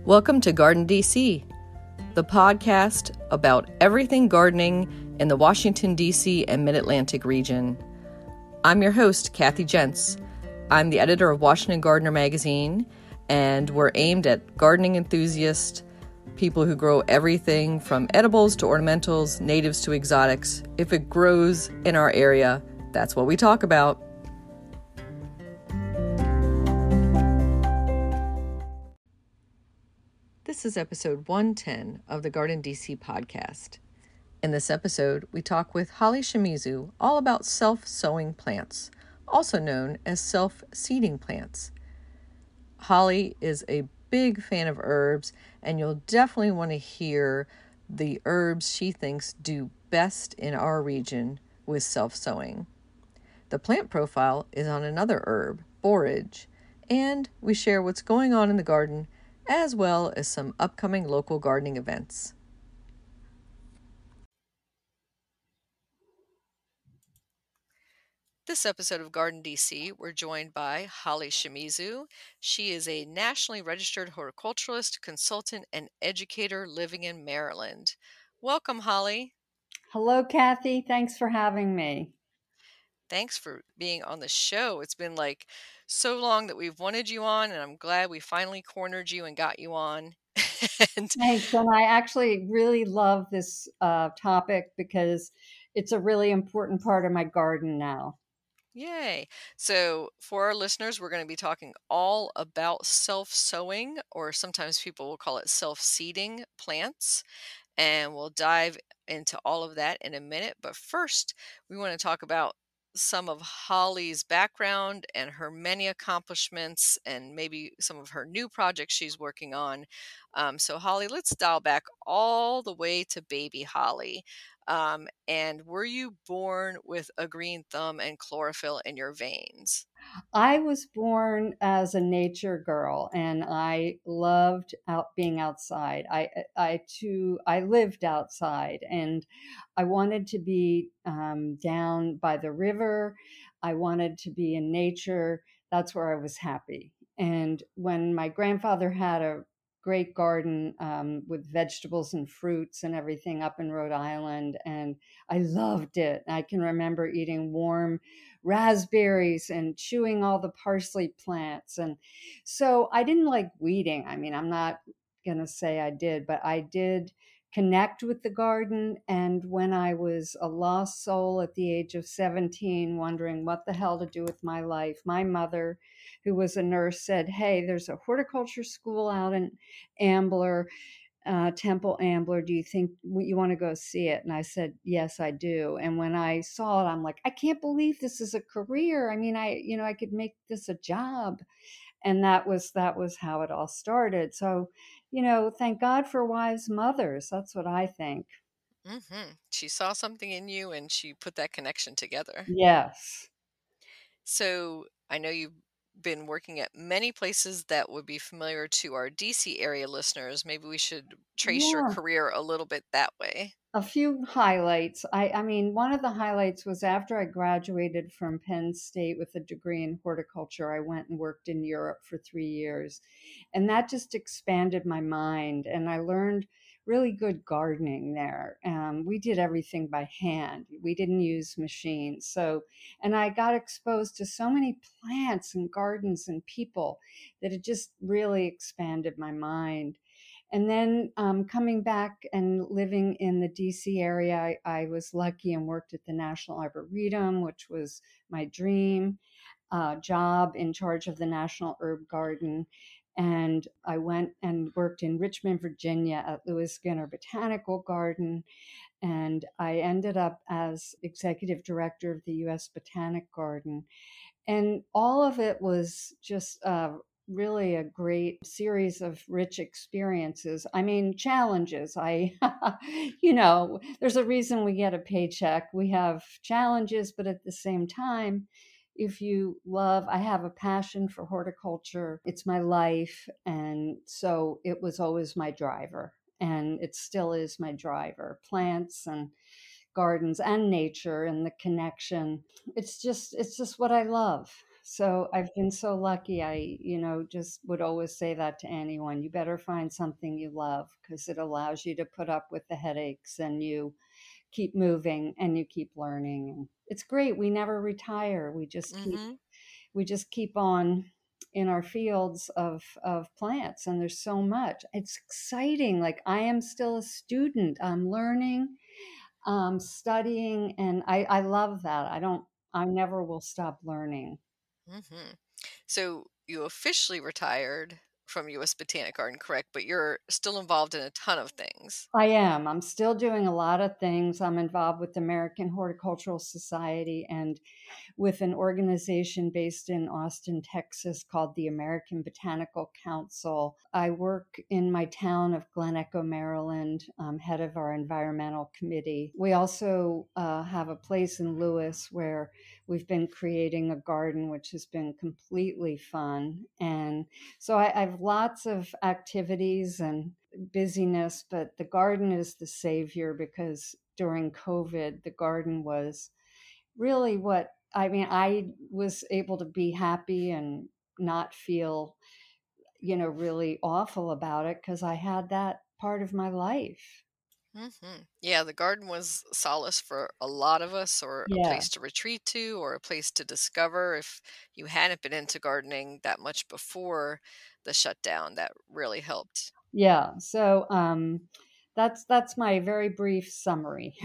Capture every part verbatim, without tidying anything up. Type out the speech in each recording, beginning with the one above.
Welcome to Garden D C, the podcast about everything gardening in the Washington, D C and Mid-Atlantic region. I'm your host, Kathy Jentz. I'm the editor of Washington Gardener magazine, and we're aimed at gardening enthusiasts, people who grow everything from edibles to ornamentals, natives to exotics. If it grows in our area, that's what we talk about. This is episode one ten of the Garden D C podcast. In this episode, we talk with Holly Shimizu all about self-sowing plants, also known as self-seeding plants. Holly is a big fan of herbs, and you'll definitely want to hear the herbs she thinks do best in our region with self-sowing. The plant profile is on another herb, borage, and we share what's going on in the garden as well as some upcoming local gardening events. This episode of Garden D C, we're joined by Holly Shimizu. She is a nationally registered horticulturalist, consultant, and educator living in Maryland. Welcome, Holly. Hello, Kathy. Thanks for having me. Thanks for being on the show. It's been like so long that we've wanted you on, and I'm glad we finally cornered you and got you on. and, Thanks. And I actually really love this uh, topic because it's a really important part of my garden now. Yay. So for our listeners, we're going to be talking all about self-sowing, or sometimes people will call it self-seeding plants. And we'll dive into all of that in a minute. But first, we want to talk about some of Holly's background and her many accomplishments and maybe some of her new projects she's working on. Um, so Holly, let's dial back all the way to baby Holly. Um, and were you born with a green thumb and chlorophyll in your veins? I was born as a nature girl, and I loved out being outside. I, I too, I lived outside, and I wanted to be um, down by the river. I wanted to be in nature. That's where I was happy. And when my grandfather had a great garden um, with vegetables and fruits and everything up in Rhode Island, and I loved it. I can remember eating warm raspberries and chewing all the parsley plants. And so I didn't like weeding. I mean, I'm not going to say I did, but I did connect with the garden. And when I was a lost soul at the age of seventeen, wondering what the hell to do with my life, my mother, who was a nurse, said, "Hey, there's a horticulture school out in Ambler. Uh, Temple Ambler, do you think you want to go see it?" And I said, "Yes, I do." And when I saw it, I'm like, I can't believe this is a career. I mean, I, you know, I could make this a job. And that was, that was how it all started. So, you know, thank God for wise mothers. That's what I think. Mm-hmm. She saw something in you and she put that connection together. Yes. So I know you've been working at many places that would be familiar to our D C area listeners. Maybe we should trace your Yeah. career a little bit that way. A few highlights. I, I mean, one of the highlights was after I graduated from Penn State with a degree in horticulture, I went and worked in Europe for three years. And that just expanded my mind. And I learned really good gardening there. Um, we did everything by hand. We didn't use machines. So, and I got exposed to so many plants and gardens and people that it just really expanded my mind. And then um, coming back and living in the D C area, I, I was lucky and worked at the National Arboretum, which was my dream uh, job, in charge of the National Herb Garden. And I went and worked in Richmond, Virginia at Lewis Skinner Botanical Garden. And I ended up as executive director of the U S Botanic Garden. And all of it was just uh, really a great series of rich experiences. I mean, challenges. I, you know, there's a reason we get a paycheck. We have challenges, but at the same time, if you love, I have a passion for horticulture. It's my life. And so it was always my driver. And it still is my driver. Plants and gardens and nature and the connection. It's just, it's just what I love. So I've been so lucky. I, you know, just would always say that to anyone. You better find something you love because it allows you to put up with the headaches and you keep moving and you keep learning. It's great. We never retire. We just keep Mm-hmm. we just keep on in our fields of of plants, and there's so much. It's exciting. Like I am still a student. I'm learning, um, studying, and I, I love that. I don't I never will stop learning. Mm-hmm. So you officially retired from U S. Botanic Garden, correct? But you're still involved in a ton of things. I am. I'm still doing a lot of things. I'm involved with the American Horticultural Society and with an organization based in Austin, Texas called the American Botanical Council. I work in my town of Glen Echo, Maryland, um, head of our environmental committee. We also uh, have a place in Lewis where we've been creating a garden, which has been completely fun. And so I, I have lots of activities and busyness, but the garden is the savior because during COVID, the garden was really what I mean, I was able to be happy and not feel, you know, really awful about it because I had that part of my life. Mm-hmm. Yeah, the garden was solace for a lot of us, or a Yeah. place to retreat to, or a place to discover. If you hadn't been into gardening that much before the shutdown, that really helped. Yeah. So um that's that's my very brief summary.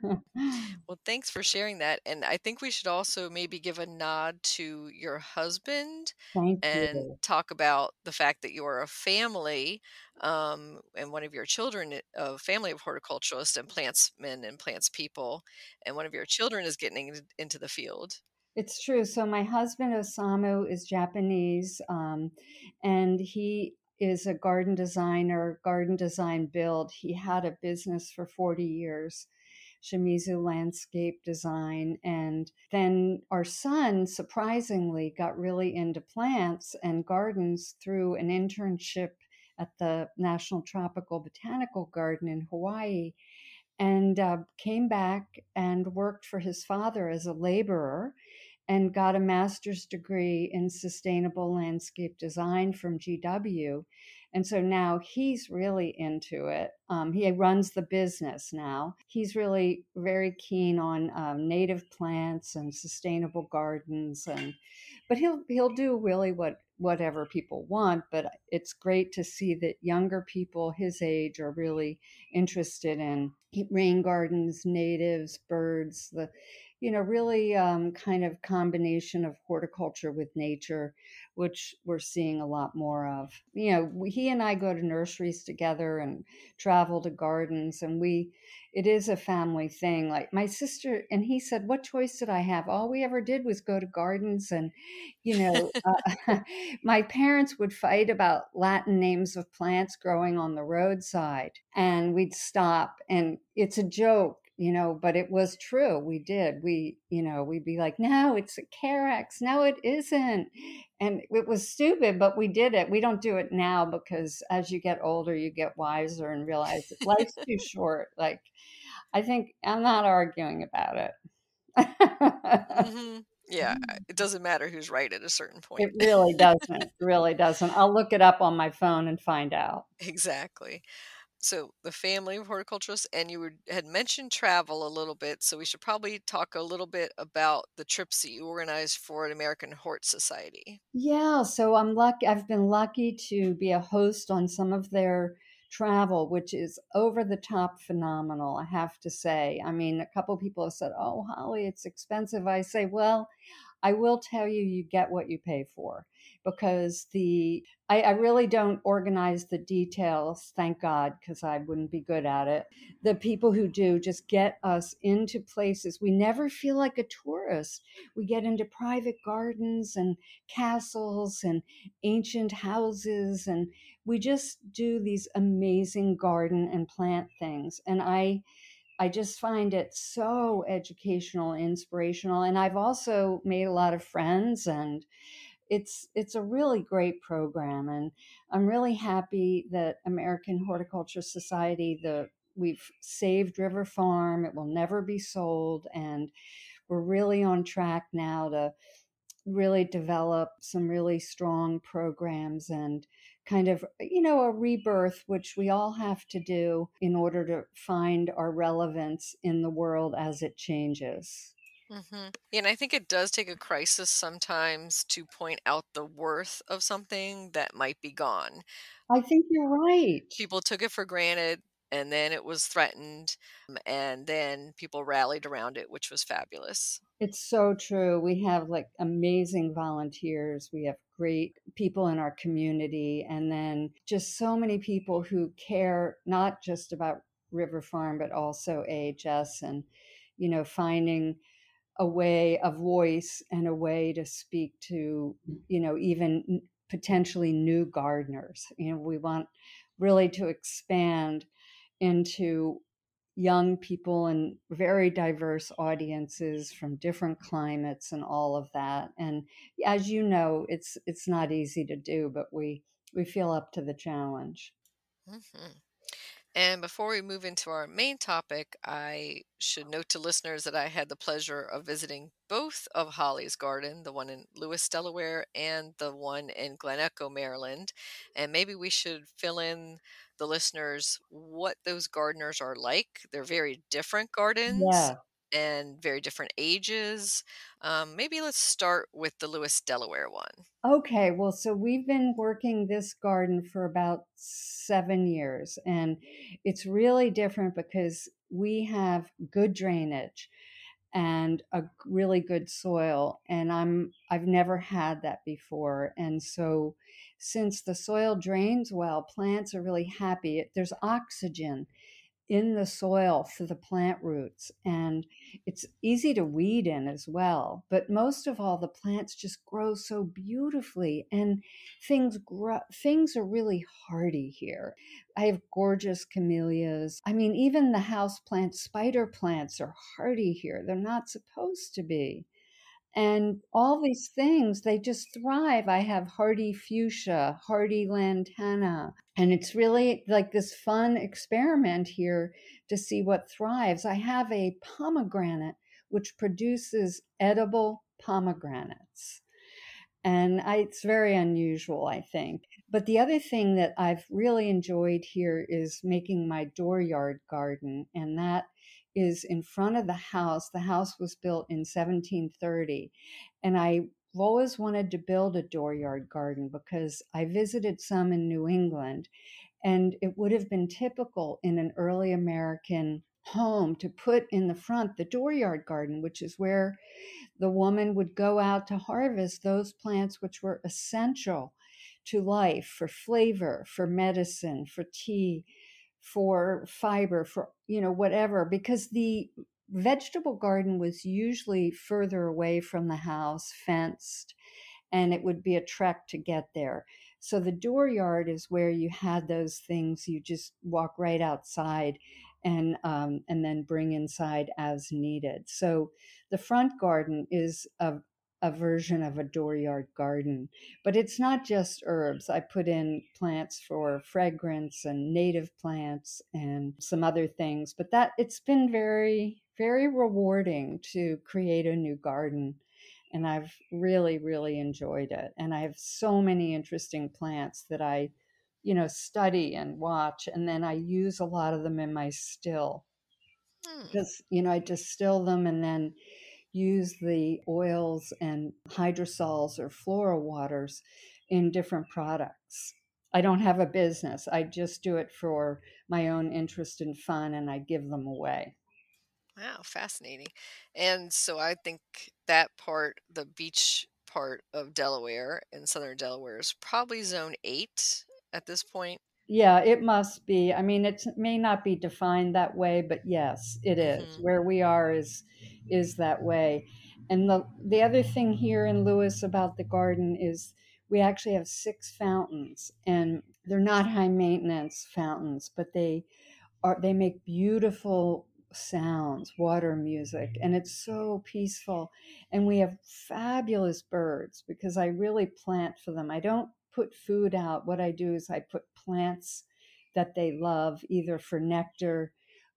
Well, thanks for sharing that. And I think we should also maybe give a nod to your husband Thank and you. talk about the fact that you're a family, um, and one of your children, i- a family of horticulturalists and plantsmen and plants people, and one of your children is getting in- into the field. It's true. So my husband Osamu is Japanese, um, and he is a garden designer, garden design build. He had a business for forty years, Shimizu Landscape Design. And then our son, surprisingly, got really into plants and gardens through an internship at the National Tropical Botanical Garden in Hawaii, and uh, came back and worked for his father as a laborer and got a master's degree in sustainable landscape design from G W. And so now he's really into it. Um, he runs the business now. He's really very keen on um, native plants and sustainable gardens, and but he'll he'll do really what whatever people want. But it's great to see that younger people his age are really interested in rain gardens, natives, birds, the you know, really um, kind of combination of horticulture with nature, which we're seeing a lot more of. You know, we, he and I go to nurseries together and travel to gardens, and we, it is a family thing. Like my sister, and he said, "What choice did I have? All we ever did was go to gardens." And, you know, uh, my parents would fight about Latin names of plants growing on the roadside, and we'd stop, and it's a joke, you know, but it was true. We did. We, you know, we'd be like, no, it's a Carex. No, it isn't. And it was stupid, but we did it. We don't do it now because as you get older, you get wiser and realize that life's too short. Like, I think I'm not arguing about it. Hmm. Yeah, I- it doesn't matter who's right at a certain point. It really doesn't. Really doesn't. I'll look it up on my phone and find out. Exactly. So the family of horticulturists, and you were, had mentioned travel a little bit, so we should probably talk a little bit about the trips that you organized for an American Hort Society. Yeah, so I'm lucky. I've been lucky to be a host on some of their travel, which is over the top phenomenal, I have to say. I mean, a couple people have said, "Oh, Holly, it's expensive." I say, "Well, I will tell you, you get what you pay for because the I, I really don't organize the details, thank God, because I wouldn't be good at it. The people who do just get us into places. We never feel like a tourist. We get into private gardens and castles and ancient houses, and we just do these amazing garden and plant things. And I I just find it so educational, inspirational, and I've also made a lot of friends, and it's it's a really great program. And I'm really happy that American Horticulture Society, the we've saved River Farm. It will never be sold, and we're really on track now to really develop some really strong programs and kind of, you know, a rebirth, which we all have to do in order to find our relevance in the world as it changes. Hmm. And I think it does take a crisis sometimes to point out the worth of something that might be gone. I think you're right. People took it for granted, and then it was threatened, um, and then people rallied around it, which was fabulous. It's so true. We have like amazing volunteers. We have great people in our community, and then just so many people who care not just about River Farm, but also A H S and, you know, finding a way, a voice, and a way to speak to, you know, even potentially new gardeners. You know, we want really to expand into young people and very diverse audiences from different climates and all of that. And as you know, it's it's not easy to do, but we we feel up to the challenge. Hmm. And before we move into our main topic, I should note to listeners that I had the pleasure of visiting both of Holly's garden, the one in Lewis, Delaware, and the one in Glen Echo, Maryland. And maybe we should fill in the listeners what those gardeners are like. They're very different gardens Yeah. and very different ages. Um, maybe let's start with the Lewis, Delaware one. Okay, well, so we've been working this garden for about seven years, and it's really different because we have good drainage and a really good soil, and I'm I've never had that before. And so since the soil drains well, plants are really happy. There's oxygen in the soil for the plant roots, and it's easy to weed in as well. But most of all, the plants just grow so beautifully, and things grow things are really hardy here. I have gorgeous camellias. I mean, even the house plants, spider plants, are hardy here. They're not supposed to be. And all these things, they just thrive. I have hardy fuchsia, hardy lantana. And it's really like this fun experiment here to see what thrives. I have a pomegranate which produces edible pomegranates. And I, it's very unusual, I think. But the other thing that I've really enjoyed here is making my dooryard garden, and that is in front of the house. The house was built in seventeen thirty, and I always wanted to build a dooryard garden because I visited some in New England, and it would have been typical in an early American home to put in the front the dooryard garden, which is where the woman would go out to harvest those plants which were essential to life, for flavor, for medicine, for tea, for fiber, for, you know, whatever, because the vegetable garden was usually further away from the house, fenced, and it would be a trek to get there. So the dooryard is where you had those things you just walk right outside and um, and then bring inside as needed. So the front garden is a, a version of a dooryard garden, but it's not just herbs. I put in plants for fragrance and native plants and some other things, but that it's been very, very rewarding to create a new garden, and I've really, really enjoyed it. And I have so many interesting plants that I, you know, study and watch, and then I use a lot of them in my still Hmm. because, you know, I distill them and then use the oils and hydrosols or floral waters in different products. I don't have a business. I just do it for my own interest and fun, and I give them away. Wow, fascinating. And so I think that part, the beach part of Delaware in southern Delaware, is probably zone eight at this point. Yeah, it must be. I mean, it may not be defined that way, but yes, it is. Hmm. Where we are is is that way. And the the other thing here in Lewis about the garden is we actually have six fountains, and they're not high maintenance fountains, but they are they make beautiful sounds, water music, and it's so peaceful. And we have fabulous birds because I really plant for them. I don't put food out. What I do is I put plants that they love, either for nectar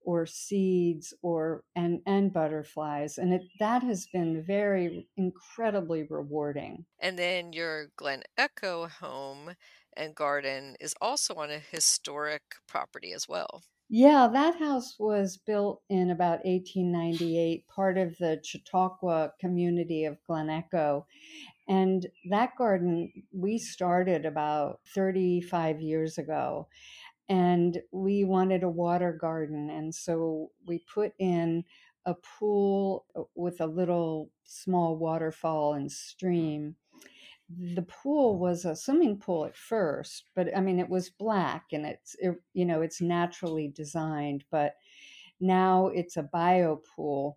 or seeds or and and butterflies, and it that has been very incredibly rewarding. And then your Glen Echo home and garden is also on a historic property as well. Yeah, that house was built in about eighteen ninety-eight, part of the Chautauqua community of Glen Echo. And that garden we started about thirty-five years ago. And we wanted a water garden. And so we put in a pool with a little small waterfall and stream. The pool was a swimming pool at first, but I mean, it was black and it's, it, you know, it's naturally designed, but now it's a bio pool.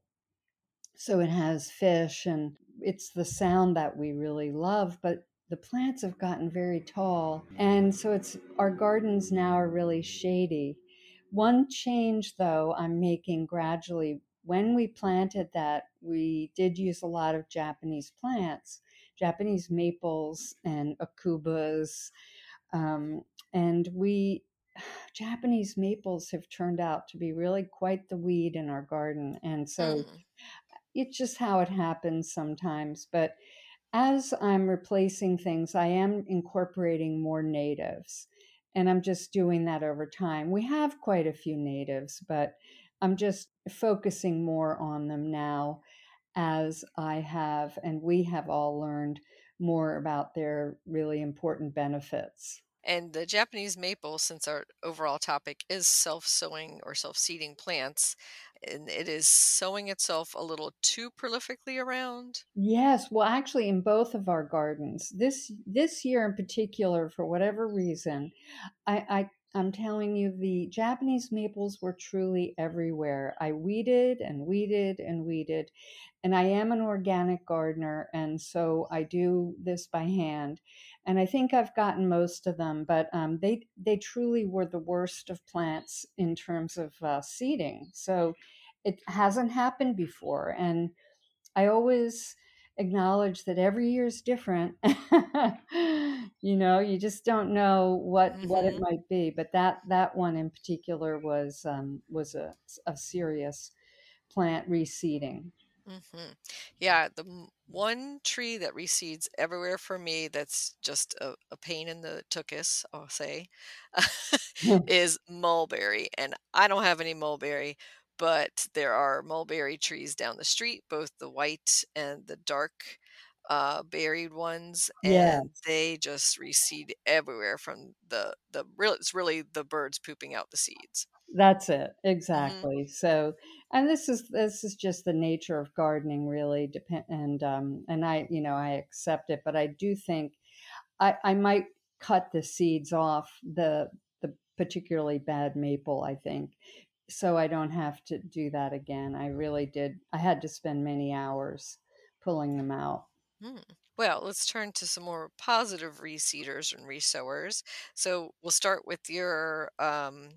So it has fish and it's the sound that we really love, but the plants have gotten very tall. And so it's our gardens now are really shady. One change though I'm making gradually, when we planted that, we did use a lot of Japanese plants, Japanese maples and akubas. Um, and we Japanese maples have turned out to be really quite the weed in our garden. And so Mm. it's just how it happens sometimes. But as I'm replacing things, I am incorporating more natives. And I'm just doing that over time. We have quite a few natives, but I'm just focusing more on them now as I have, and we have all learned more about their really important benefits. And the Japanese maple, since our overall topic is self-sowing or self-seeding plants, and it is sowing itself a little too prolifically around. Yes, well, actually, in both of our gardens, this this year in particular, for whatever reason, I, I I'm telling you, the Japanese maples were truly everywhere. I weeded and weeded and weeded, and I am an organic gardener, and so I do this by hand. And I think I've gotten most of them, but um, they they truly were the worst of plants in terms of uh, seeding. So it hasn't happened before, and I always acknowledge that every year is different. You know, you just don't know what what it Mm-hmm. might be. But that that one in particular was um, was a, a serious plant reseeding. Mm-hmm. Yeah, the m- one tree that reseeds everywhere for me that's just a, a pain in the tuchus, I'll say, is mulberry. And I don't have any mulberry, but there are mulberry trees down the street, both the white and the dark uh, berried ones, Yeah, and they just reseed everywhere from the the real. It's really the birds pooping out the seeds. that's it Hmm. exactly. So, and this is this is just the nature of gardening, really. Depend and um, and I, you know, I accept it, but I do think I, I might cut the seeds off the the particularly bad maple, I think, so I don't have to do that again. I really did. I had to spend many hours pulling them out. Hmm. Well, let's turn to some more positive reseeders and resowers. So we'll start with your um,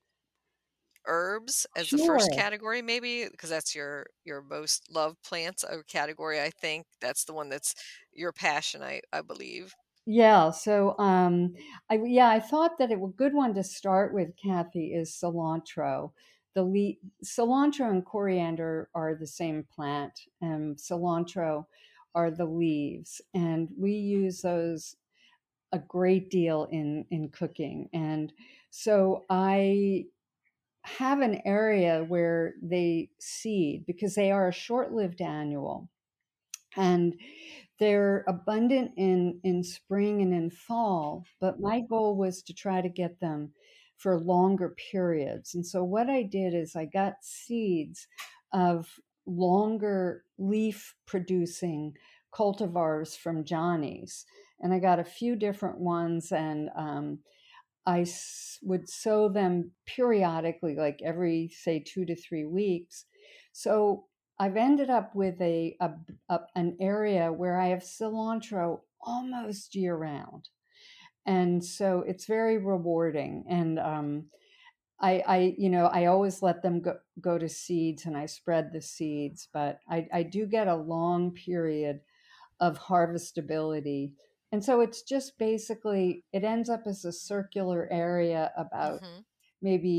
herbs as the first Sure. category, maybe because that's your your most loved plants or category. I think that's the one that's your passion. I I believe. Yeah. So, um, I yeah, I thought that it, a good one to start with, Kathy, is cilantro. The le- cilantro and coriander are the same plant, and cilantro are the leaves, and we use those a great deal in in cooking. And so I have an area where they seed because they are a short-lived annual, and they're abundant in in spring and in fall, but my goal was to try to get them for longer periods. And so what I did is I got seeds of longer leaf producing cultivars from Johnny's, and I got a few different ones, and um, I s- would sow them periodically, like every, say, two to three weeks. So I've ended up with a, a, a an area where I have cilantro almost year round, and so it's very rewarding. And um, I, I, you know, I always let them go, go to seeds, and I spread the seeds, but I, I do get a long period of harvestability. And so it's just basically, it ends up as a circular area about Hmm. maybe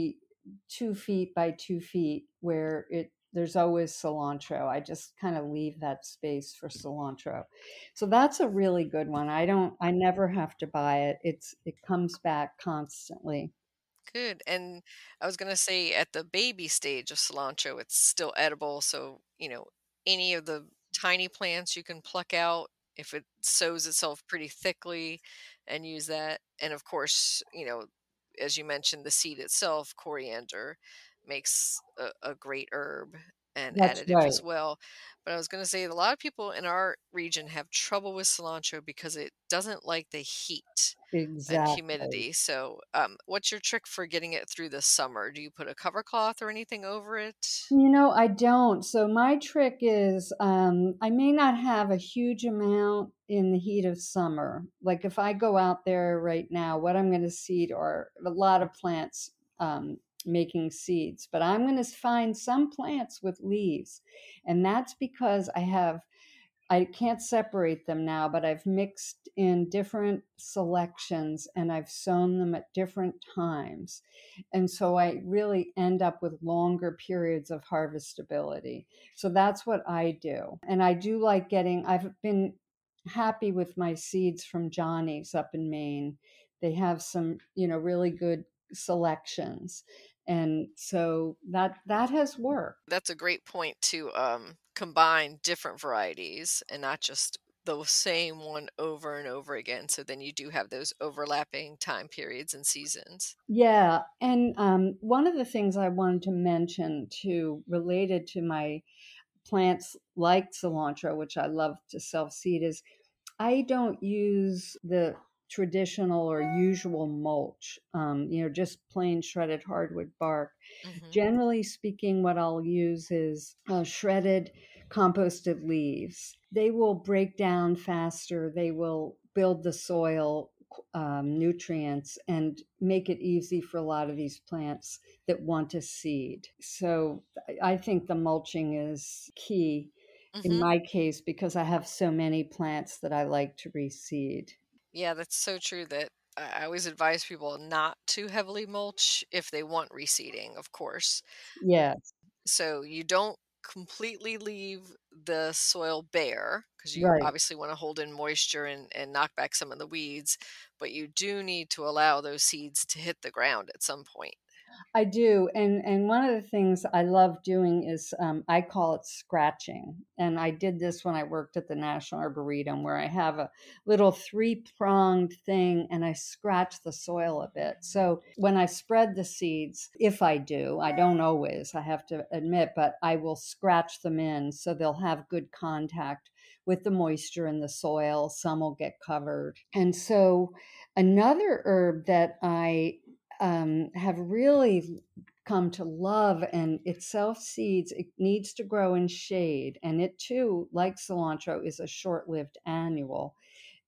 two feet by two feet where it there's always cilantro. I just kind of leave that space for cilantro. So that's a really good one. I don't I never have to buy it. It's it comes back constantly. Good. And I was gonna say at the baby stage of cilantro, it's still edible. So, you know, any of the tiny plants you can pluck out if it sows itself pretty thickly and use that. And of course, you know, as you mentioned, the seed itself, coriander, makes a, a great herb and That's additive right. as well. But I was gonna say a lot of people in our region have trouble with cilantro because it doesn't like the heat and Exactly. humidity. So, um, what's your trick for getting it through the summer? Do you put a cover cloth or anything over it? You know, I don't. So my trick is um, I may not have a huge amount in the heat of summer. Like if I go out there right now, what I'm going to seed are a lot of plants um, making seeds, but I'm going to find some plants with leaves. And that's because I have I can't separate them now, but I've mixed in different selections and I've sown them at different times. And so I really end up with longer periods of harvestability. So that's what I do. And I do like getting, I've been happy with my seeds from Johnny's up in Maine. They have some, you know, really good selections. And so that that has worked. That's a great point to um, combine different varieties and not just the same one over and over again. So then you do have those overlapping time periods and seasons. Yeah, and um, one of the things I wanted to mention too, related to my plants like cilantro, which I love to self seed, is I don't use the traditional or usual mulch, um, you know, just plain shredded hardwood bark. Hmm. Generally speaking, what I'll use is uh, shredded composted leaves. They will break down faster, they will build the soil um, nutrients and make it easy for a lot of these plants that want to seed. So I think the mulching is key in Hmm. my case because I have so many plants that I like to reseed. Yeah, that's so true that I I always advise people not to heavily mulch if they want reseeding, of course. Yes, So you don't completely leave the soil bare because you right. obviously want to hold in moisture and, and knock back some of the weeds, but you do need to allow those seeds to hit the ground at some point. I do, and and one of the things I love doing is um, I call it scratching, and I did this when I worked at the National Arboretum, where I have a little three pronged thing, and I scratch the soil a bit. So when I spread the seeds, if I do, I don't always, I have to admit, but I will scratch them in so they'll have good contact with the moisture in the soil. Some will get covered, and so another herb that I um, have really come to love and it self seeds. It needs to grow in shade. And it too, like cilantro, is a short lived annual,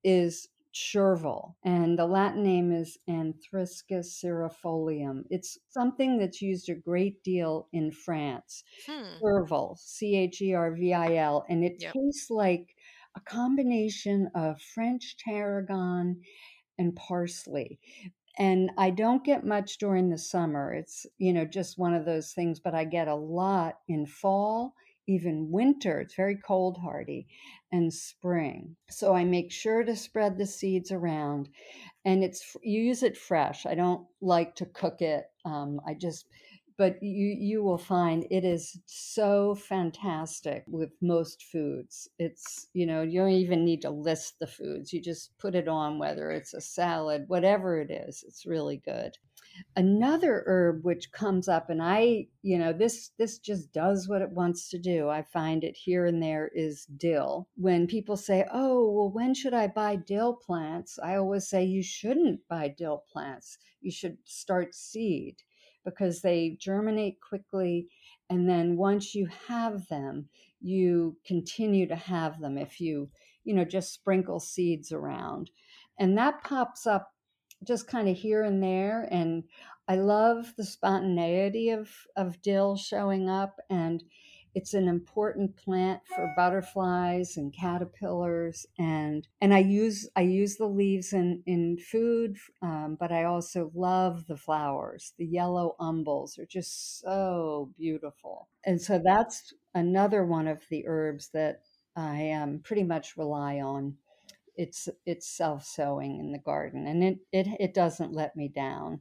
is chervil. And the Latin name is Anthriscus cerefolium. It's something that's used a great deal in France. Hmm. Chervil, C H E R V I L. And it Yep. tastes like a combination of French tarragon and parsley, and I don't get much during the summer. It's, you know, just one of those things, but I get a lot in fall, even winter. It's very cold hardy, and spring. So I make sure to spread the seeds around, and it's you use it fresh. I don't like to cook it. Um, I just but you you will find it is so fantastic with most foods. It's, you know, you don't even need to list the foods. You just put it on, whether it's a salad, whatever it is. It's really good. Another herb which comes up, and I, you know, this this just does what it wants to do. I find it here and there, is dill. When people say, oh, well, when should I buy dill plants, I always say you shouldn't buy dill plants. You should start seed because they germinate quickly, and then once you have them, you continue to have them if you, you know, just sprinkle seeds around. And that pops up just kind of here and there. And I love the spontaneity of, of dill showing up. And It's an important plant for butterflies and caterpillars, and and I use I use the leaves in in food, um, but I also love the flowers. The yellow umbels are just so beautiful, and so that's another one of the herbs that I um, pretty much rely on. It's it's self sowing in the garden, and it it it doesn't let me down.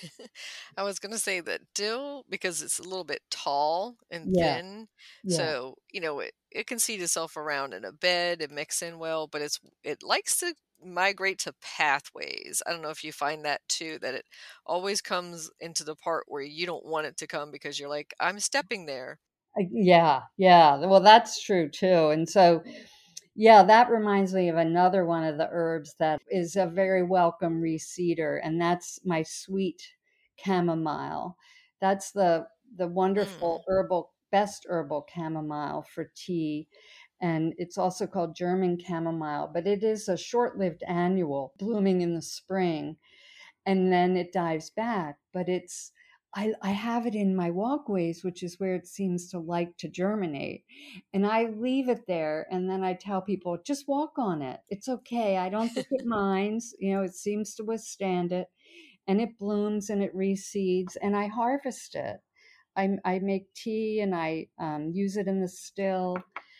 I was gonna say that dill, because it's a little bit tall and Yeah, thin, yeah. so, you know, it it can seed itself around in a bed and mix in well, but it's it likes to migrate to pathways. I don't know if you find that too, that it always comes into the part where you don't want it to come because you're like, "I'm stepping there." I- Yeah, yeah. Well, that's true too. And so, yeah, that reminds me of another one of the herbs that is a very welcome reseeder, and that's my sweet chamomile. That's the the Mm, wonderful herbal best herbal chamomile for tea. And it's also called German chamomile, but it is a short-lived annual blooming in the spring, and then it dives back. But it's I, I have it in my walkways, which is where it seems to like to germinate. And I leave it there, and then I tell people, just walk on it. It's okay. I don't think it minds. You know, it seems to withstand it. And it blooms and it reseeds, and I harvest it. I, I make tea and I um, use it in the still.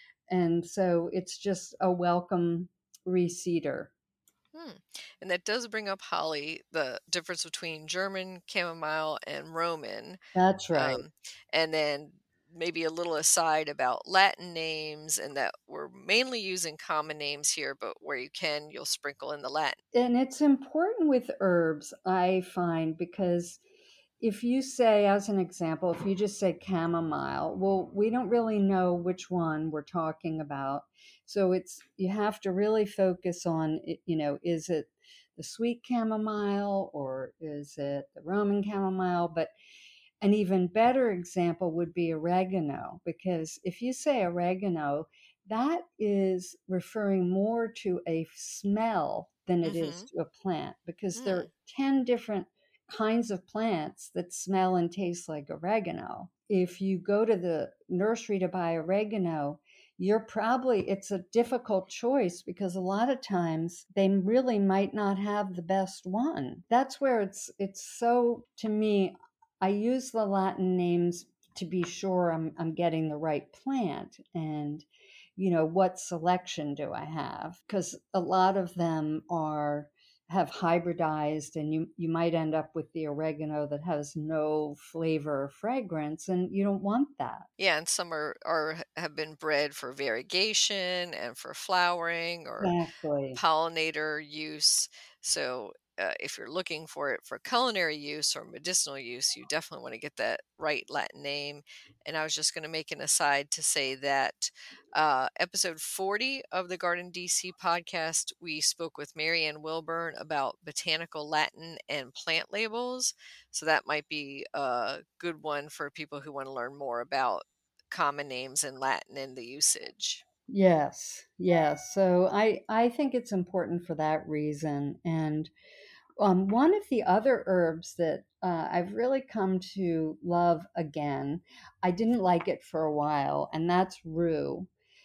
And so it's just a welcome reseeder. hmm, and that does bring up holly, the difference between German chamomile and Roman. That's right. Um, and then maybe a little aside about Latin names, and that we're mainly using common names here, but where you can, you'll sprinkle in the Latin. And it's important with herbs, I find, because if you say, as an example, if you just say chamomile, well, we don't really know which one we're talking about. So it's, you have to really focus on, you know, is it the sweet chamomile or is it the Roman chamomile? But an even better example would be oregano, because if you say oregano, that is referring more to a smell than it is Mm-hmm. to a plant, because there Mm, are ten different kinds of plants that smell and taste like oregano. If you go to the nursery to buy oregano, you're probably, it's a difficult choice because a lot of times they really might not have the best one. That's where it's it's so, to me, I use the Latin names to be sure I'm I'm getting the right plant, and you know, what selection do I have? Because a lot of them are have hybridized, and you you might end up with the oregano that has no flavor or fragrance, and you don't want that. yeah, and some are, are have been bred for variegation and for flowering or Exactly. pollinator use. So, uh, if you're looking for it for culinary use or medicinal use, you definitely want to get that right Latin name. And I was just going to make an aside to say that uh, episode forty of the Garden D C podcast, we spoke with Marianne Wilburn about botanical Latin and plant labels. So that might be a good one for people who want to learn more about common names in Latin and the usage. Yes, yes. So I I think it's important for that reason. And um, one of the other herbs that uh, I've really come to love again, I didn't like it for a while, and that's rue.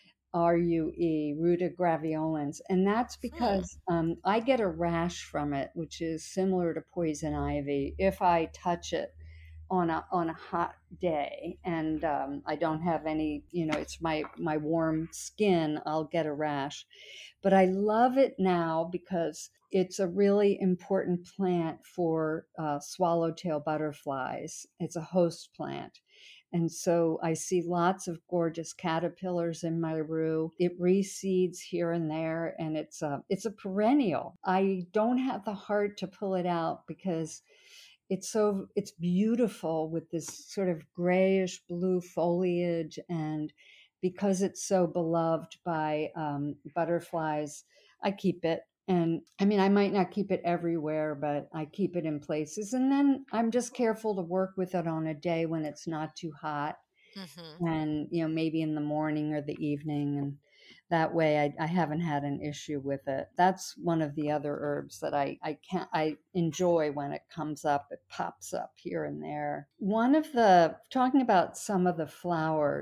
R U E, Ruta graveolens. And that's Hmm. because um, I get a rash from it, which is similar to poison ivy, if I touch it on a on a hot day, and um, I don't have any, you know, it's my my warm skin, I'll get a rash. But I love it now because it's a really important plant for uh, swallowtail butterflies. It's a host plant. And so I see lots of gorgeous caterpillars in my rue. It reseeds here and there, and it's a it's a perennial. I don't have the heart to pull it out because it's so it's beautiful with this sort of grayish blue foliage, and because it's so beloved by um, butterflies, I keep it. And I mean, I might not keep it everywhere, but I keep it in places, and then I'm just careful to work with it on a day when it's not too hot, Hmm. and you know, maybe in the morning or the evening, and that way I, I haven't had an issue with it. That's one of the other herbs that I I can't I enjoy when it comes up. It pops up here and there. One of the, talking about some of the flowers,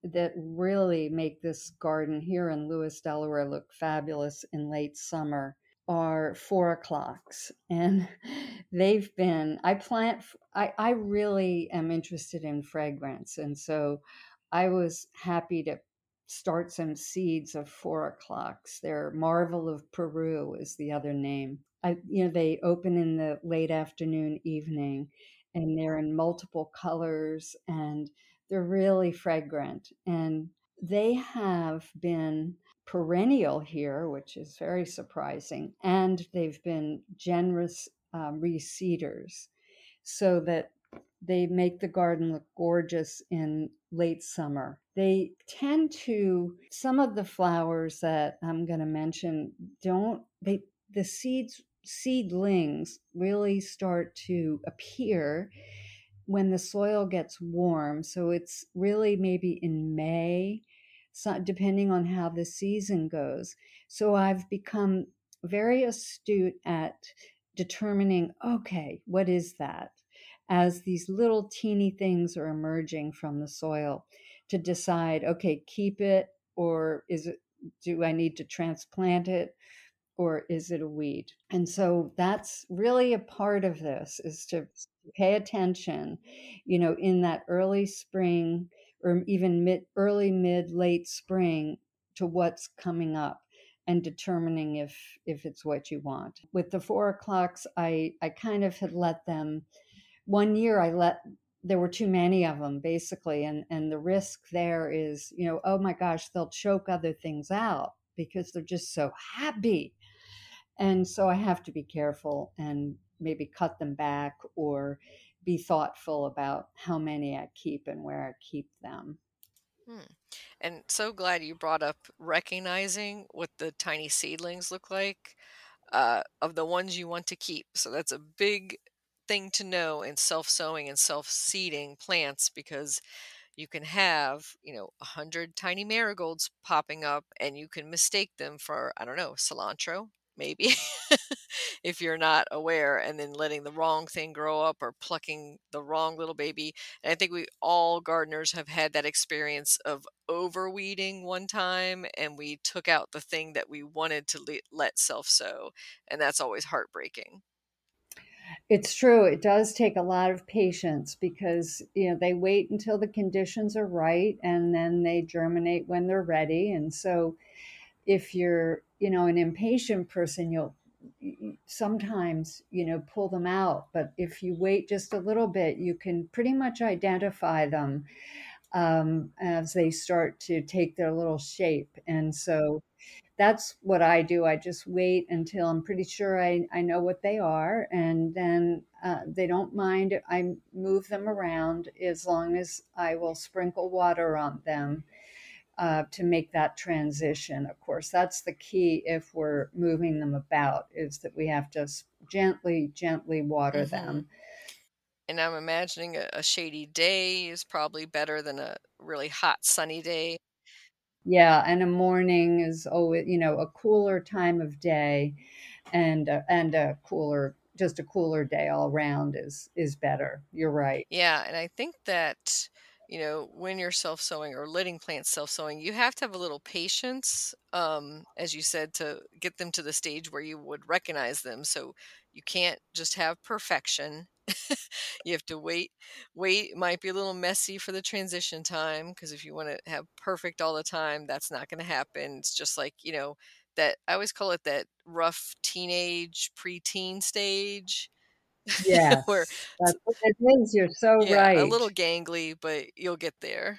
that really make this garden here in Lewis, Delaware look fabulous in late summer are four o'clocks. And they've been, I plant, I, I really am interested in fragrance. And so I was happy to start some seeds of four o'clocks. They're Marvel of Peru is the other name. I, you know, they open in the late afternoon, evening, and they're in multiple colors and they're really fragrant. And they have been perennial here, which is very surprising. And they've been generous um, reseeders so that they make the garden look gorgeous in late summer. They tend to, some of the flowers that I'm going to mention don't, they, the seeds, seedlings really start to appear when the soil gets warm. So it's really maybe in May, so depending on how the season goes. So I've become very astute at determining, okay, what is that? As these little teeny things are emerging from the soil, to decide, okay, keep it, or is it, do I need to transplant it, or is it a weed? And so that's really a part of this, is to pay attention, you know, in that early spring or even mid, early, mid, late spring to what's coming up and determining if if it's what you want. With the four o'clocks, I I kind of had let them. One year I let there were too many of them basically, and and the risk there is, you know, oh my gosh, they'll choke other things out because they're just so happy. And so I have to be careful and maybe cut them back or be thoughtful about how many I keep and where I keep them. Hmm. And so glad you brought up recognizing what the tiny seedlings look like uh, of the ones you want to keep. So that's a big thing to know in self sowing and self seeding plants, because you can have, you know, a hundred tiny marigolds popping up and you can mistake them for, I don't know, cilantro, maybe, if you're not aware, and then letting the wrong thing grow up or plucking the wrong little baby. And I think we all gardeners have had that experience of overweeding one time and we took out the thing that we wanted to le- let self sow. And that's always heartbreaking. It's true. It does take a lot of patience because, you know, they wait until the conditions are right and then they germinate when they're ready. And so if you're, you know, an impatient person, you'll sometimes, you know, pull them out. But if you wait just a little bit, you can pretty much identify them um, as they start to take their little shape. And so that's what I do. I just wait until I'm pretty sure I, I know what they are. And then uh, they don't mind. I move them around as long as I will sprinkle water on them uh, to make that transition. Of course, that's the key if we're moving them about, is that we have to gently, gently water Hmm. them. And I'm imagining a, a shady day is probably better than a really hot sunny day. Yeah, and a morning is always, you know, a cooler time of day, and uh, and a cooler, just a cooler day all around is is better. You're right. Yeah, and I think that, you know, when you're self-sowing or letting plants self-sowing, you have to have a little patience, um, as you said, to get them to the stage where you would recognize them. So you can't just have perfection. You have to wait. Wait it might be a little messy for the transition time, because if you want to have perfect all the time, that's not going to happen. It's just like, you know, that I always call it that rough teenage preteen stage where Yes, that's what it is. You're so yeah, a right. little gangly, but you'll get there.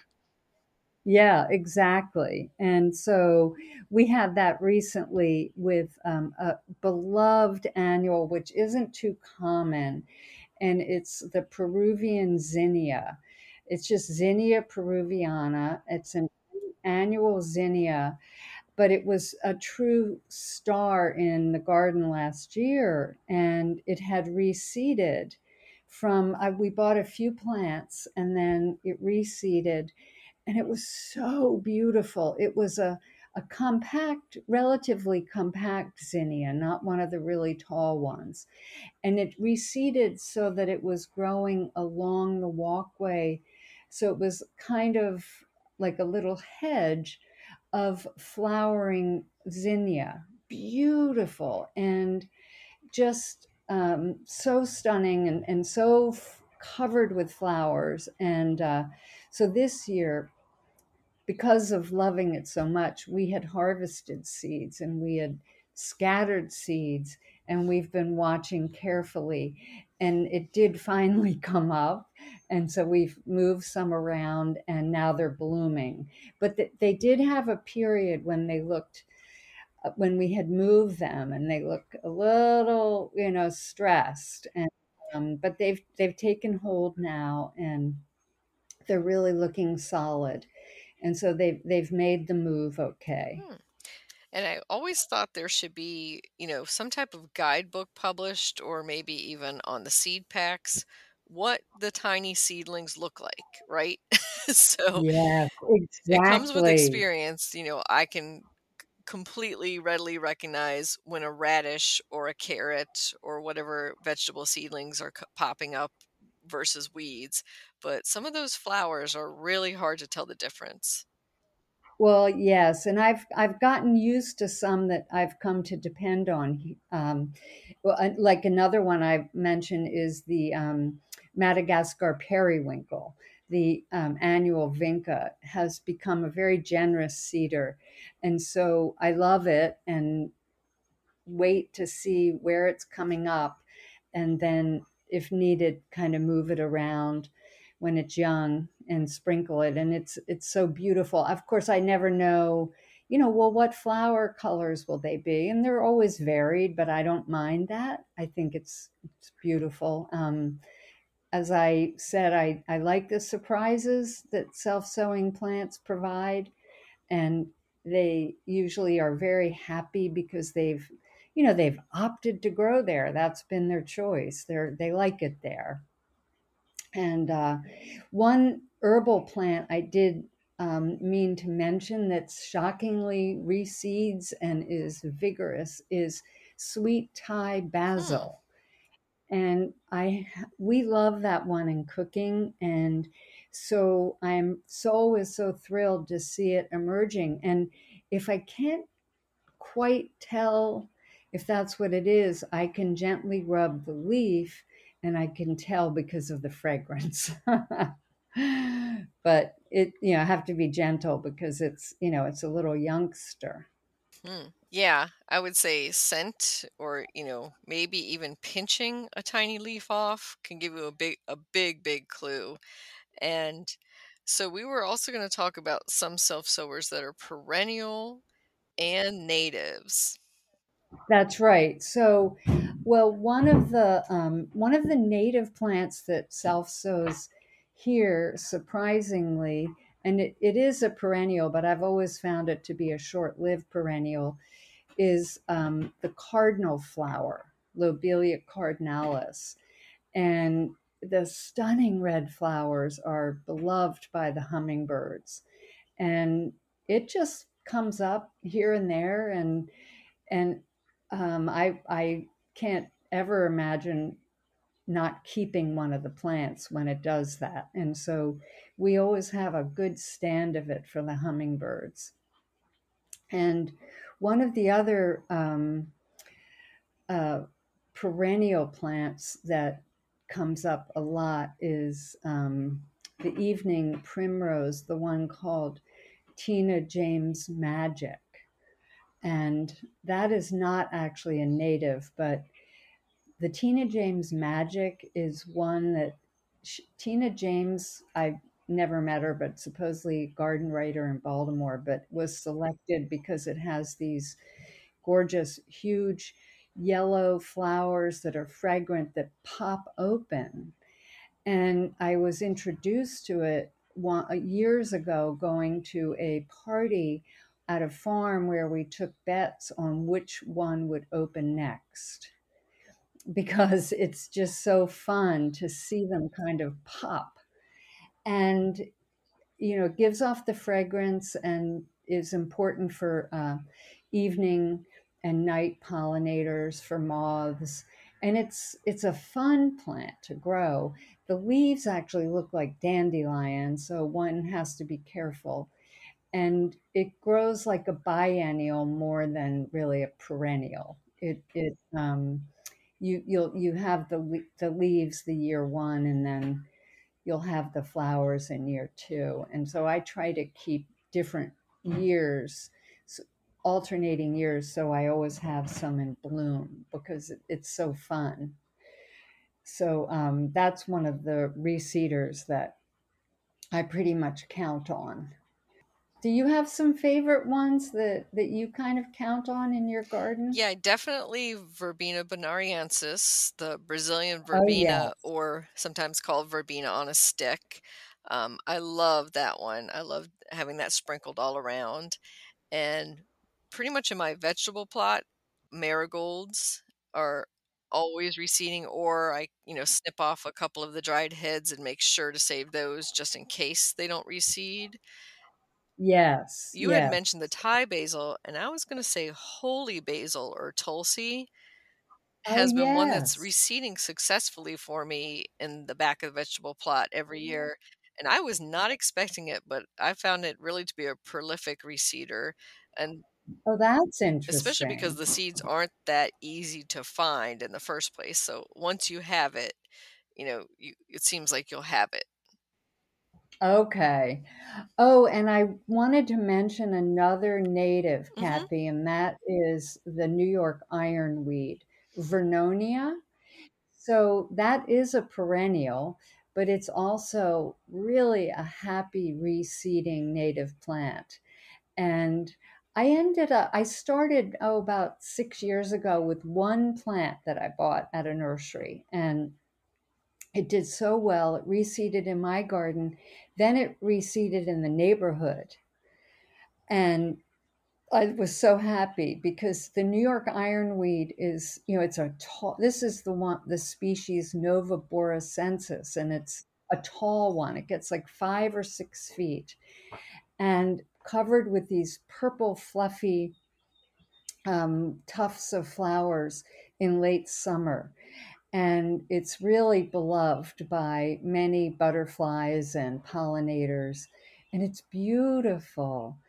Yeah, exactly. And so we had that recently with um, a beloved annual, which isn't too common, and it's the Peruvian zinnia. It's just Zinnia peruviana. It's an annual zinnia, but it was a true star in the garden last year, and it had reseeded from, I, we bought a few plants and then it reseeded, and it was so beautiful. It was a, a compact, relatively compact zinnia, not one of the really tall ones. And it reseeded so that it was growing along the walkway. So it was kind of like a little hedge of flowering zinnia, beautiful and just um, so stunning and, and so f- covered with flowers. And uh, so this year, because of loving it so much, we had harvested seeds and we had scattered seeds, and we've been watching carefully. And it did finally come up. And so we've moved some around and now they're blooming. But th- they did have a period when they looked, uh, when we had moved them and they look a little, you know, stressed. And um, but they've they've taken hold now and they're really looking solid, and so they've they've made the move okay. Hmm. And I always thought there should be, you know, some type of guidebook published or maybe even on the seed packs what the tiny seedlings look like, right? So Yes, it comes with exactly. experience. You know, I can completely readily recognize when a radish or a carrot or whatever vegetable seedlings are c- popping up versus weeds. But some of those flowers are really hard to tell the difference. Well, yes, and I've I've gotten used to some that I've come to depend on. Um, well, uh, like another one I mentioned is the um, Madagascar periwinkle. The um, annual vinca has become a very generous cedar, and so I love it and wait to see where it's coming up, and then, if needed, kind of move it around when it's young and sprinkle it. And it's it's so beautiful. Of course, I never know, you know, well, what flower colors will they be? And they're always varied, but I don't mind that. I think it's it's beautiful. Um, as I said, I, I like the surprises that self-sowing plants provide, and they usually are very happy because they've, you know, they've opted to grow there. That's been their choice. They're they like it there. And uh, one herbal plant I did um, mean to mention that's shockingly reseeds and is vigorous is sweet Thai Hmm. basil. And I we love that one in cooking, and so I'm so always so thrilled to see it emerging. And if I can't quite tell if that's what it is, I can gently rub the leaf and I can tell because of the fragrance. But it, you know, I have to be gentle because it's, you know, it's a little youngster. Hmm. Yeah, I would say scent or, you know, maybe even pinching a tiny leaf off can give you a big a big big clue. And so we were also going to talk about some self-sowers that are perennial and natives. That's right. So, well, one of the um, one of the native plants that self sows here, surprisingly, and it, it is a perennial, but I've always found it to be a short-lived perennial, is um, the cardinal flower, Lobelia cardinalis, and the stunning red flowers are beloved by the hummingbirds, and it just comes up here and there, and and um, I I can't ever imagine not keeping one of the plants when it does that. And so we always have a good stand of it for the hummingbirds. And one of the other um, uh, perennial plants that comes up a lot is um, the evening primrose, the one called Tina James Magic. And that is not actually a native, but the Tina James Magic is one that she, Tina James, I never met her, but supposedly garden writer in Baltimore, but was selected because it has these gorgeous, huge yellow flowers that are fragrant that pop open. And I was introduced to it one, uh, years ago going to a party at a farm where we took bets on which one would open next, because it's just so fun to see them kind of pop. And, you know, it gives off the fragrance and is important for uh, evening and night pollinators, for moths. and it's it's a fun plant to grow. The leaves actually look like dandelions, so one has to be careful. And it grows like a biennial more than really a perennial. It it um, you you'll you have the le- the leaves the year one, and then you'll have the flowers in year two. And so I try to keep different years, alternating years, so I always have some in bloom because it's so fun. So um, that's one of the reseeders that I pretty much count on. Do you have some favorite ones that, that you kind of count on in your garden? Yeah, definitely Verbena bonariensis, the Brazilian Oh, verbena, yes. or sometimes called verbena on a stick. Um, I love that one. I love having that sprinkled all around. And pretty much in my vegetable plot, marigolds are always reseeding, or I, you know, snip off a couple of the dried heads and make sure to save those just in case they don't reseed. Yes, You had yes. mentioned the Thai basil, and I was going to say holy basil or tulsi Oh, has been one that's yes. reseeding successfully for me in the back of the vegetable plot every year. And I was not expecting it, but I found it really to be a prolific reseeder. And Oh, that's especially because interesting. the seeds aren't that easy to find in the first place. So once you have it, you know, you, it seems like you'll have it. Okay. Oh, and I wanted to mention another native, Hmm. Kathy, and that is the New York ironweed, Vernonia. So that is a perennial, but it's also really a happy reseeding native plant. And I ended up, I started, oh, about six years ago with one plant that I bought at a nursery. And it did so well. It reseeded in my garden. Then it reseeded in the neighborhood. And I was so happy because the New York ironweed is, you know, it's a tall, this is the one, the species Nova boracensis, and it's a tall one. It gets like five or six feet and covered with these purple, fluffy um, tufts of flowers in late summer. And it's really beloved by many butterflies and pollinators. And it's beautiful.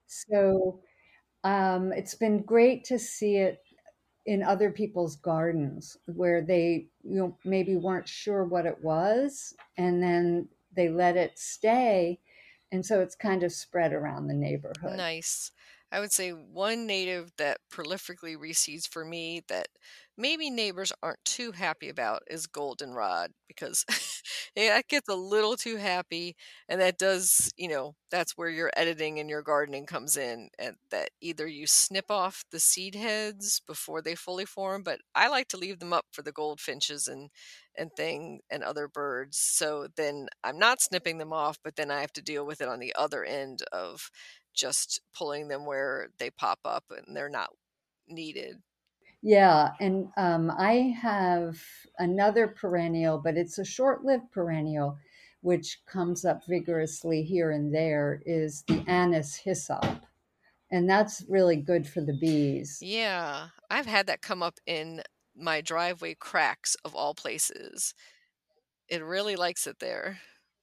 So um, it's been great to see it in other people's gardens where they, you know, maybe weren't sure what it was, and then they let it stay. And so it's kind of spread around the neighborhood. Nice. I would say one native that prolifically reseeds for me that maybe neighbors aren't too happy about is goldenrod because yeah, it gets a little too happy, and that does, you know, that's where your editing and your gardening comes in, and that either you snip off the seed heads before they fully form, but I like to leave them up for the goldfinches and and thing and other birds. So then I'm not snipping them off, but then I have to deal with it on the other end of just pulling them where they pop up and they're not needed. Yeah, and um, I have another perennial, but it's a short-lived perennial, which comes up vigorously here and there, is the anise hyssop, and that's really good for the bees. Yeah, I've had that come up in my driveway cracks of all places. It really likes it there.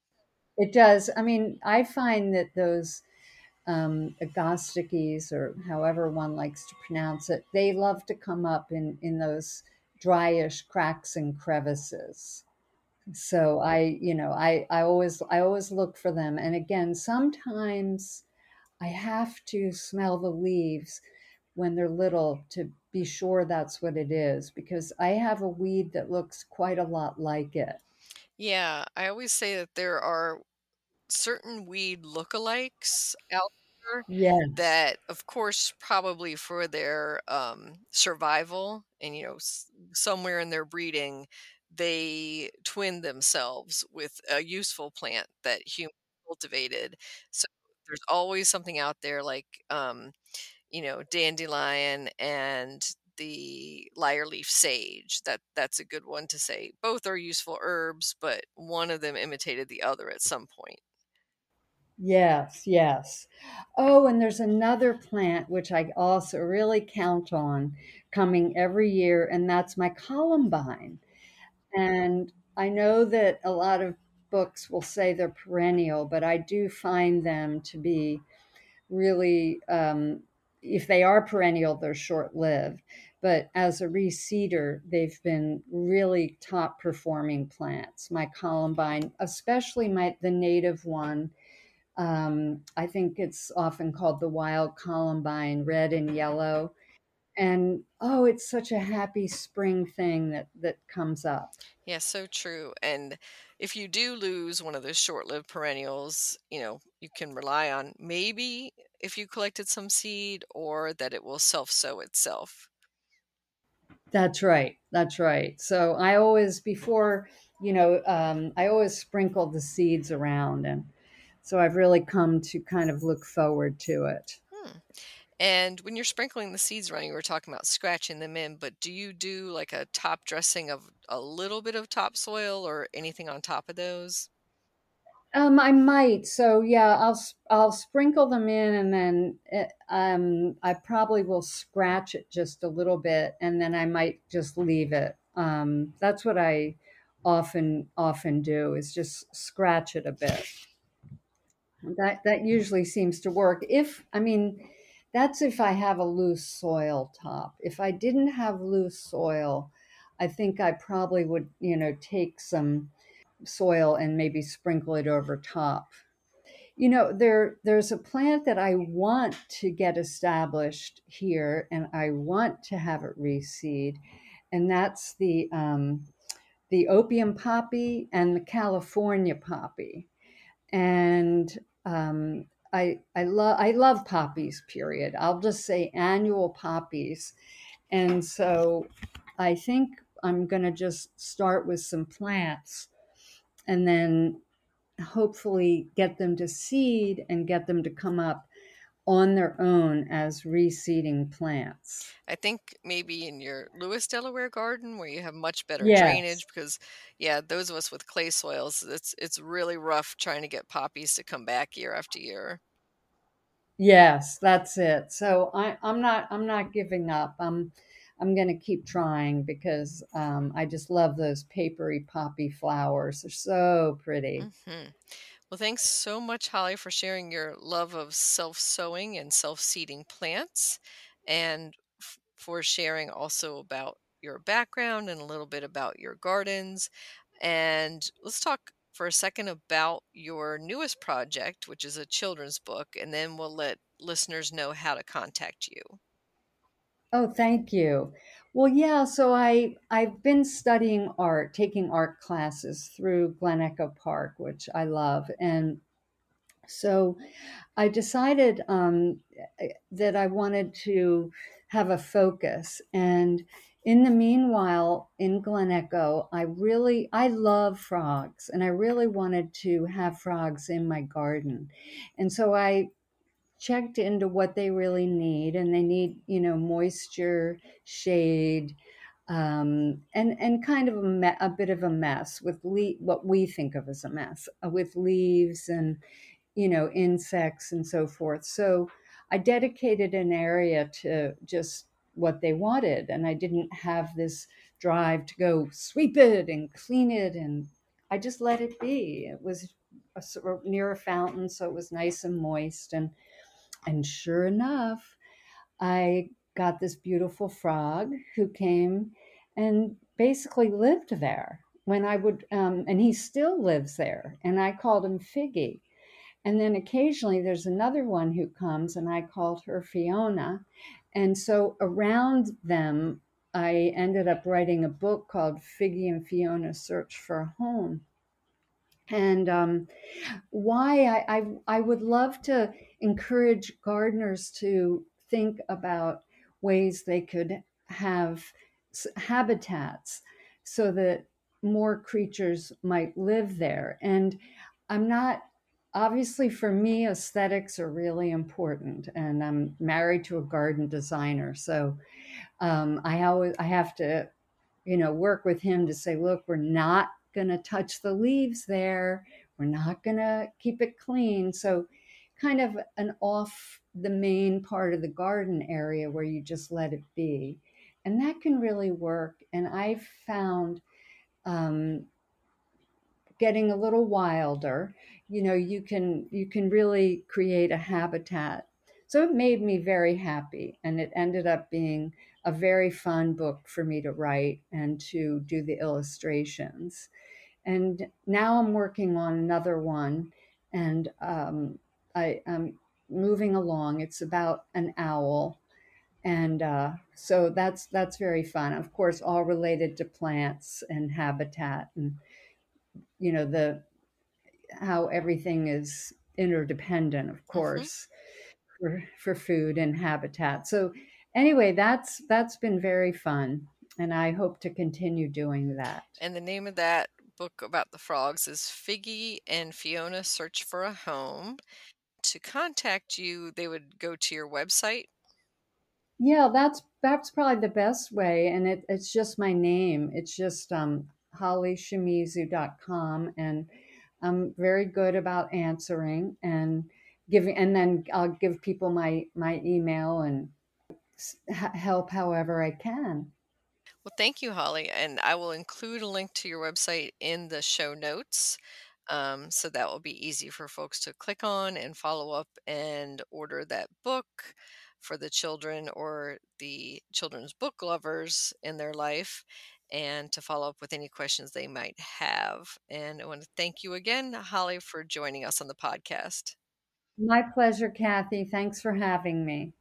It does. I mean, I find that those um, agostikis, or however one likes to pronounce it, they love to come up in in those dryish cracks and crevices. So I, you know, I I always I always look for them. And again, sometimes I have to smell the leaves when they're little to be sure that's what it is, because I have a weed that looks quite a lot like it. Yeah, I always say that there are certain weed lookalikes out there Yes. that, of course, probably for their um, survival and, you know, s- somewhere in their breeding, they twin themselves with a useful plant that humans cultivated. So there's always something out there like, um, you know, dandelion and the lyre leaf sage. That that's a good one to say. Both are useful herbs, but one of them imitated the other at some point. Yes, yes. Oh, and there's another plant which I also really count on, coming every year, and that's my columbine. And I know that a lot of books will say they're perennial, but I do find them to be really, um, if they are perennial, they're short lived. But as a reseeder, they've been really top performing plants. My columbine, especially my the native one, um, I think it's often called the wild columbine, red and yellow. And oh, it's such a happy spring thing that that comes up. Yeah, so true. And if you do lose one of those short-lived perennials, you know, you can rely on maybe if you collected some seed or that it will self-sow itself. That's right. That's right. So I always, before, you know, um, I always sprinkle the seeds around. And so I've really come to kind of look forward to it. Hmm. And when you're sprinkling the seeds around, you were talking about scratching them in, but do you do like a top dressing of a little bit of topsoil or anything on top of those? Um, I might. So yeah, I'll s- I'll sprinkle them in, and then it, um, I probably will scratch it just a little bit, and then I might just leave it. Um, that's what I often often do, is just scratch it a bit. That that usually seems to work. If I mean, that's if I have a loose soil top. If I didn't have loose soil, I think I probably would, you know, take some soil and maybe sprinkle it over top. You know, there there's a plant that I want to get established here, and I want to have it reseed, and that's the um, the opium poppy and the California poppy. And um, I I love I love poppies. Period. I'll just say annual poppies, and so I think I'm going to just start with some plants, and then hopefully get them to seed and get them to come up on their own as reseeding plants. I think maybe in your Lewis, Delaware garden where you have much better Yes. drainage because yeah, those of us with clay soils, it's it's really rough trying to get poppies to come back year after year. Yes, that's it. So I, I'm not I'm not giving up. I'm I'm going to keep trying because um, I just love those papery poppy flowers. They're so pretty. hmm Well, thanks so much, Holly, for sharing your love of self sowing and self seeding plants and f- for sharing also about your background and a little bit about your gardens. And let's talk for a second about your newest project, which is a children's book, and then we'll let listeners know how to contact you. Oh, thank you. Well, yeah, so I I've been studying art, taking art classes through Glen Echo Park, which I love. And so I decided um, that I wanted to have a focus. And in the meanwhile, in Glen Echo, I really I love frogs, and I really wanted to have frogs in my garden. And so I checked into what they really need, and they need, you know, moisture, shade, um, and and kind of a, me- a bit of a mess with le- what we think of as a mess, uh, with leaves and, you know, insects and so forth. So I dedicated an area to just what they wanted, and I didn't have this drive to go sweep it and clean it, and I just let it be. It was a, sort of near a fountain, so it was nice and moist, and and sure enough, I got this beautiful frog who came and basically lived there when I would, um, and he still lives there. And I called him Figgy. And then occasionally there's another one who comes, and I called her Fiona. And so around them, I ended up writing a book called Figgy and Fiona Search for a Home. And um, why I, I I would love to encourage gardeners to think about ways they could have s- habitats so that more creatures might live there. And I'm not, obviously for me, aesthetics are really important, and I'm married to a garden designer, so um, I always I have to, you know, work with him to say, look, we're not going to touch the leaves there. We're not going to keep it clean. So, kind of an off the main part of the garden area where you just let it be. And that can really work. And I've found um, getting a little wilder, you know, you can you can really create a habitat. So it made me very happy, and it ended up being a very fun book for me to write and to do the illustrations. And now I'm working on another one, and um, I am moving along. It's about an owl, and uh, so that's that's very fun. Of course, all related to plants and habitat, and you know the how everything is interdependent, of Mm-hmm. course, for for food and habitat. So anyway, that's that's been very fun, and I hope to continue doing that. And the name of that book about the frogs is Figgy and Fiona Search for a Home. To contact you, they would go to your website. Yeah, that's that's probably the best way, and it, it's just my name. It's just um, holly shimizu dot com, and I'm very good about answering and giving, and then I'll give people my my email and s- h- help however I can. Well, thank you, Holly. And I will include a link to your website in the show notes. Um, so that will be easy for folks to click on and follow up and order that book for the children or the children's book lovers in their life, and to follow up with any questions they might have. And I want to thank you again, Holly, for joining us on the podcast. My pleasure, Kathy. Thanks for having me.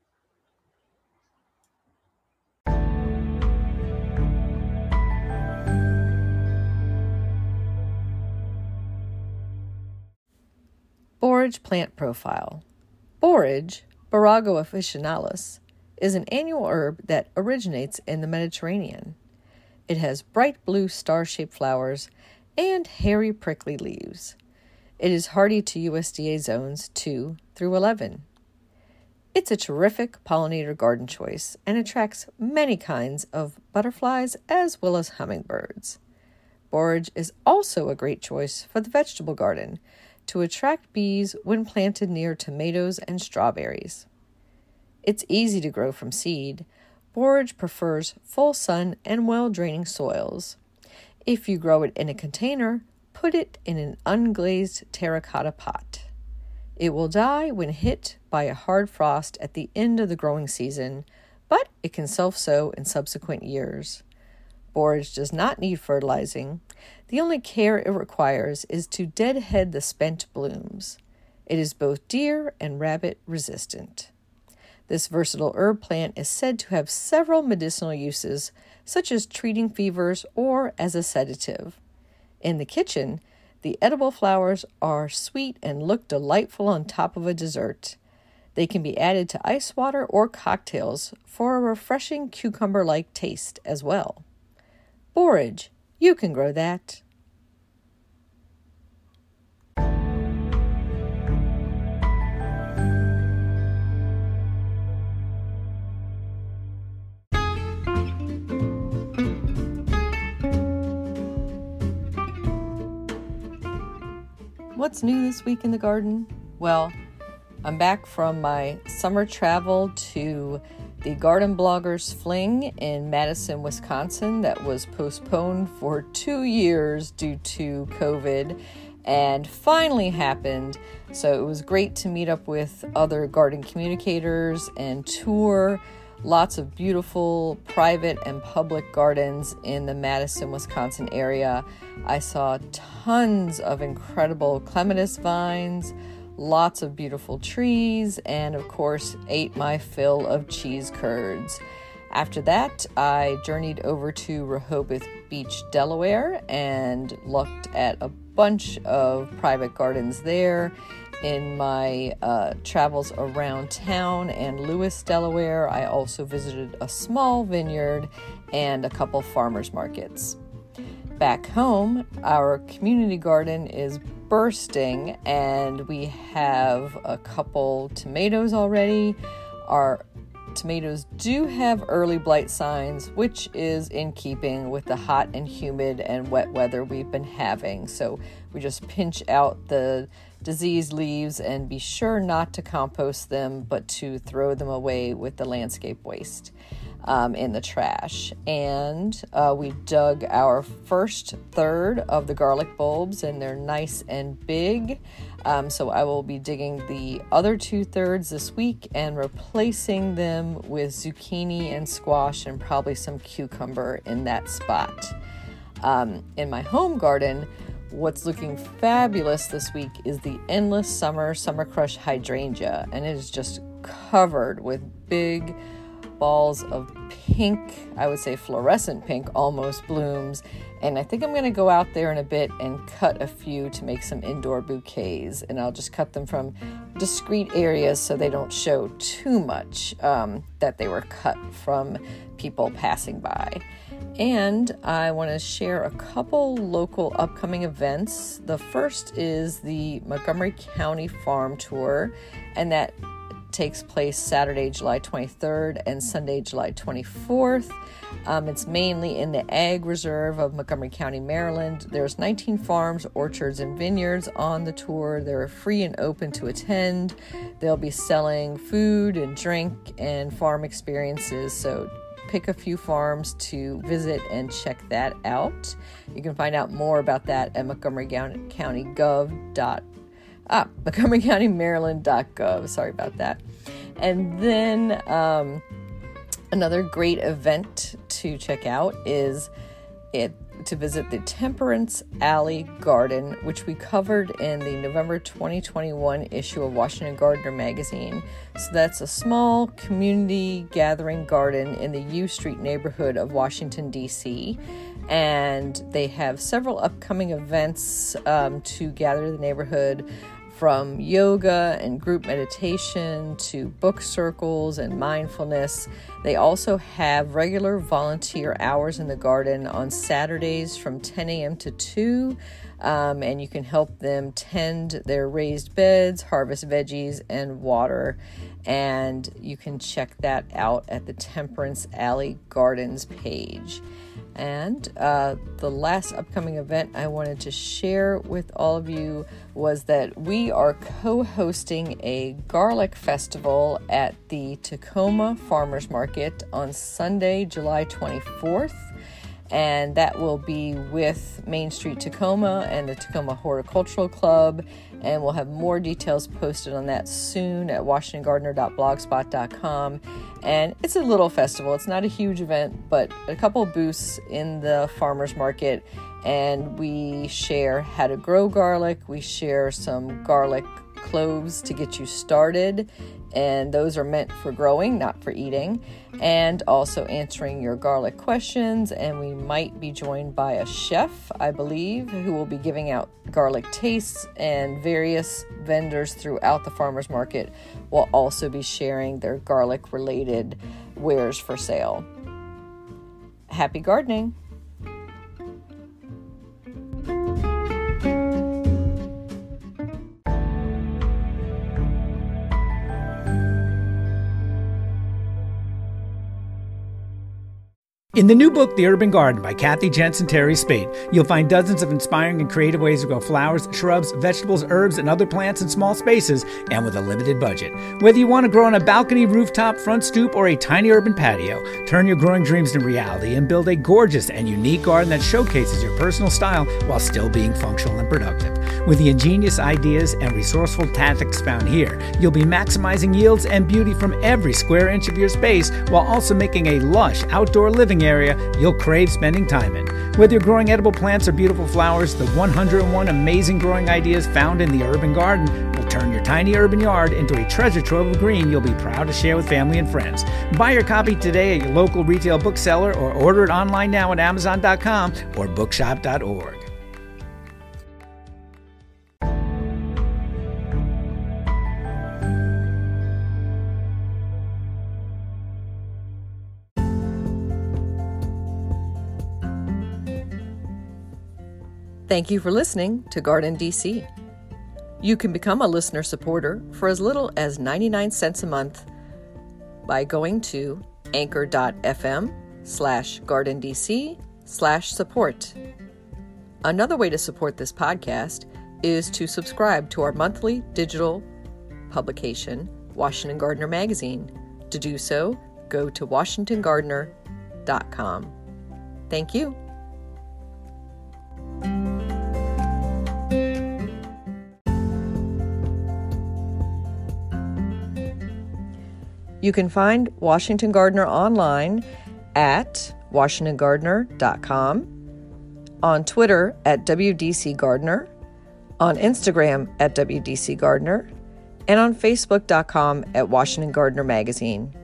Borage plant profile. Borage, Borago officinalis, is an annual herb that originates in the Mediterranean. It has bright blue star-shaped flowers and hairy prickly leaves. It is hardy to U S D A zones two through eleven. It's a terrific pollinator garden choice and attracts many kinds of butterflies as well as hummingbirds. Borage is also a great choice for the vegetable garden to attract bees when planted near tomatoes and strawberries. It's easy to grow from seed. Borage prefers full sun and well-draining soils. If you grow it in a container, put it in an unglazed terracotta pot. It will die when hit by a hard frost at the end of the growing season, but it can self-sow in subsequent years. Borage does not need fertilizing. The only care it requires is to deadhead the spent blooms. It is both deer and rabbit resistant. This versatile herb plant is said to have several medicinal uses, such as treating fevers or as a sedative. In the kitchen, the edible flowers are sweet and look delightful on top of a dessert. They can be added to ice water or cocktails for a refreshing cucumber-like taste as well. Borage, you can grow that. What's new this week in the garden? Well, I'm back from my summer travel to the Garden Bloggers Fling in Madison, Wisconsin that was postponed for two years due to COVID and finally happened. So it was great to meet up with other garden communicators and tour lots of beautiful private and public gardens in the Madison, Wisconsin area. I saw tons of incredible clematis vines, lots of beautiful trees, and of course ate my fill of cheese curds. After that, I journeyed over to Rehoboth Beach, Delaware, and looked at a bunch of private gardens there. In my uh, travels around town and Lewis, Delaware, I also visited a small vineyard and a couple farmers markets. Back home, our community garden is bursting, and we have a couple tomatoes already. Our tomatoes do have early blight signs, which is in keeping with the hot and humid and wet weather we've been having. So we just pinch out the diseased leaves, and be sure not to compost them, but to throw them away with the landscape waste um, in the trash. And uh, we dug our first third of the garlic bulbs, and they're nice and big. Um, so I will be digging the other two thirds this week and replacing them with zucchini and squash and probably some cucumber in that spot. Um, in my home garden, what's looking fabulous this week is the Endless Summer Summer Crush Hydrangea, and it is just covered with big balls of pink, I would say fluorescent pink almost, blooms. And I think I'm going to go out there in a bit and cut a few to make some indoor bouquets. And I'll just cut them from discrete areas so they don't show too much um, that they were cut from people passing by. And I want to share a couple local upcoming events. The first is the Montgomery County Farm Tour, and that takes place Saturday, July twenty-third and Sunday, July twenty-fourth. Um, it's mainly in the Ag Reserve of Montgomery County, Maryland. There's nineteen farms, orchards, and vineyards on the tour. They're free and open to attend. They'll be selling food and drink and farm experiences, so pick a few farms to visit and check that out. You can find out more about that at Montgomery County Gov dot Ah, Montgomery County Maryland dot gov. Sorry about that. And then um, another great event to check out is it to visit the Temperance Alley Garden, which we covered in the November twenty twenty-one issue of Washington Gardener magazine. So that's a small community gathering garden in the U Street neighborhood of Washington, D C, and they have several upcoming events um, to gather the neighborhood, from yoga and group meditation to book circles and mindfulness. They also have regular volunteer hours in the garden on Saturdays from ten a.m. to two, um, and you can help them tend their raised beds, harvest veggies, and water. And you can check that out at the Temperance Alley Gardens page. And uh, the last upcoming event I wanted to share with all of you was that we are co-hosting a garlic festival at the Tacoma Farmers Market on Sunday, July twenty-fourth. And that will be with Main Street Tacoma and the Tacoma Horticultural Club. And we'll have more details posted on that soon at washington gardener dot blogspot dot com. And it's a little festival. It's not a huge event, but a couple booths in the farmers market. And we share how to grow garlic. We share some garlic cloves to get you started. And those are meant for growing, not for eating. And also answering your garlic questions. And we might be joined by a chef, I believe, who will be giving out garlic tastes, and various vendors throughout the farmers market will also be sharing their garlic related wares for sale. Happy gardening! In the new book, The Urban Garden by Kathy Jensen Terry Spade, you'll find dozens of inspiring and creative ways to grow flowers, shrubs, vegetables, herbs, and other plants in small spaces and with a limited budget. Whether you want to grow on a balcony, rooftop, front stoop, or a tiny urban patio, turn your growing dreams into reality and build a gorgeous and unique garden that showcases your personal style while still being functional and productive. With the ingenious ideas and resourceful tactics found here, you'll be maximizing yields and beauty from every square inch of your space while also making a lush outdoor living area you'll crave spending time in. Whether you're growing edible plants or beautiful flowers, the one hundred one amazing growing ideas found in the urban garden will turn your tiny urban yard into a treasure trove of green you'll be proud to share with family and friends. Buy your copy today at your local retail bookseller or order it online now at amazon dot com or bookshop dot org. Thank you for listening to Garden D C. You can become a listener supporter for as little as ninety-nine cents a month by going to anchor.fm slash gardendc slash support. Another way to support this podcast is to subscribe to our monthly digital publication, Washington Gardener Magazine. To do so, go to washington gardener dot com. Thank you. You can find Washington Gardener online at washington gardener dot com, on Twitter at W D C Gardener, on Instagram at W D C Gardener, and on facebook dot com at Washington Gardener Magazine.